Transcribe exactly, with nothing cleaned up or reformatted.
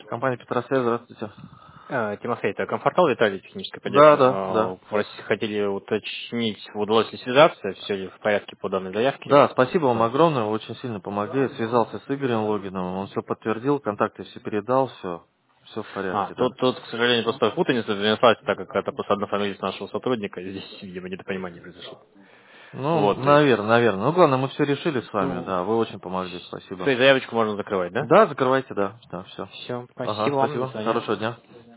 Компания Петросвязь, здравствуйте. Э, Тимофей, это Комфортал Виталий, техническая Да, поддержка. да, да. Э, Просили, хотели уточнить, удалось ли связаться, все ли в порядке по данной заявке. Да, спасибо вам Да. огромное, вы очень сильно помогли. Я связался с Игорем Логиновым, он все подтвердил, контакты все передал, все, все в А, порядке, да. тут, тут, к сожалению, просто путаница внеслась, так как это просто одна фамилия с нашего сотрудника, и здесь, видимо, недопонимание произошло. Ну, Вот, то есть, наверное, наверное. Ну, главное, мы все решили с вами, ну, да, вы очень помогли, спасибо. то есть заявочку можно закрывать, да? Да, закрывайте, да, да, все. Все, Ага, спасибо вам, до спасибо, свидания. хорошего дня.